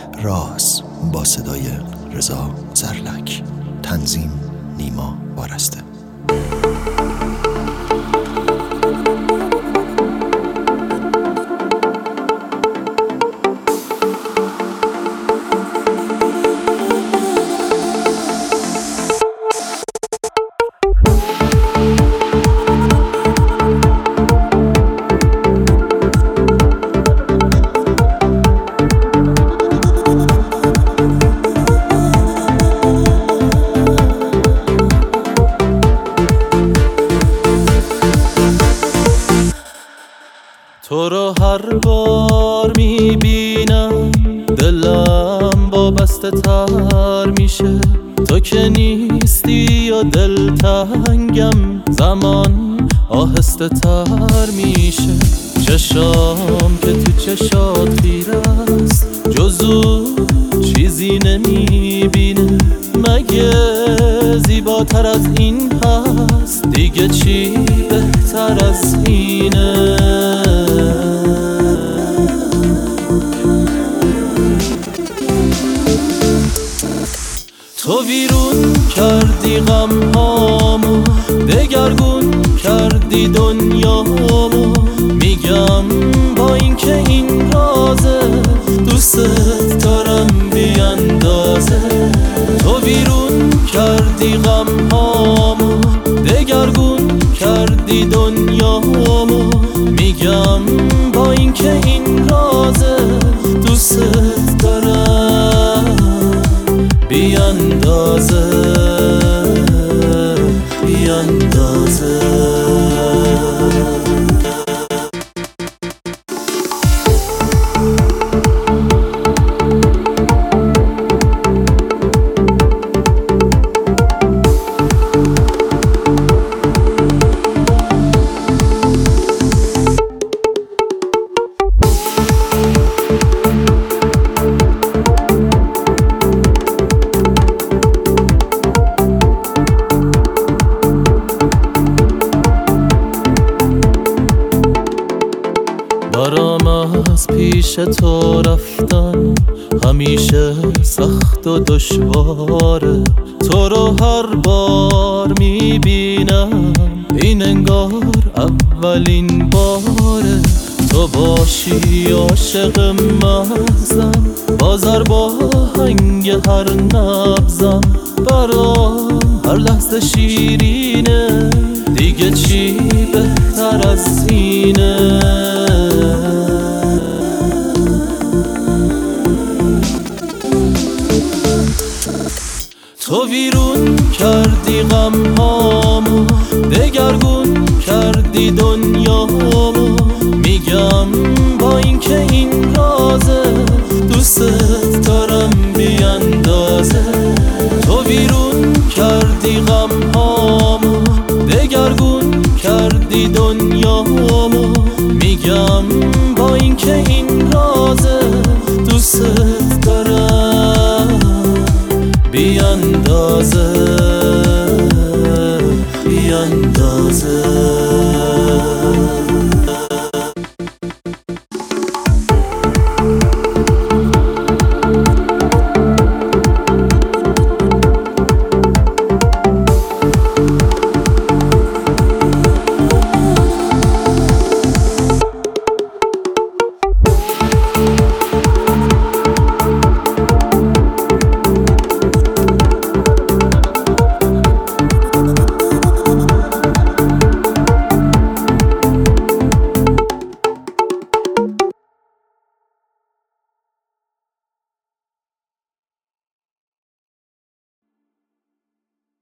راز با صدای رضا زرلک، تنظیم نیما وارسته. تو رو هر بار میبینم دلم با بسته تر میشه، تو که نیستی و دلتنگم زمان آهسته تر میشه. چشام که تو چشات خیره است جزو چیزی نمیبینه، مگه زیباتر از این هست دیگه چی بهتر از اینه؟ تو ویرون کردی غم هامو، دگرگون کردی دنیامو، میگم با اینکه این رازه دوست دارم بی اندازه. تو ویرون کردی غم هامو، دگرگون کردی دنیامو، میگم با اینکه این رازه دوست دارم بی اندازه، بی اندازه. برام از پیش تو رفتن همیشه سخت و دشواره، تو رو هر بار میبینم این انگار اولین باره. تو باشی عاشق مغزم، بازر با هنگ هر نبزم، برام هر لحظه شیرینه دیگه چی بهتر از اینه؟ تو ویرون کردی غم هامو، دگرگون کردی دنیامو، میگم با اینکه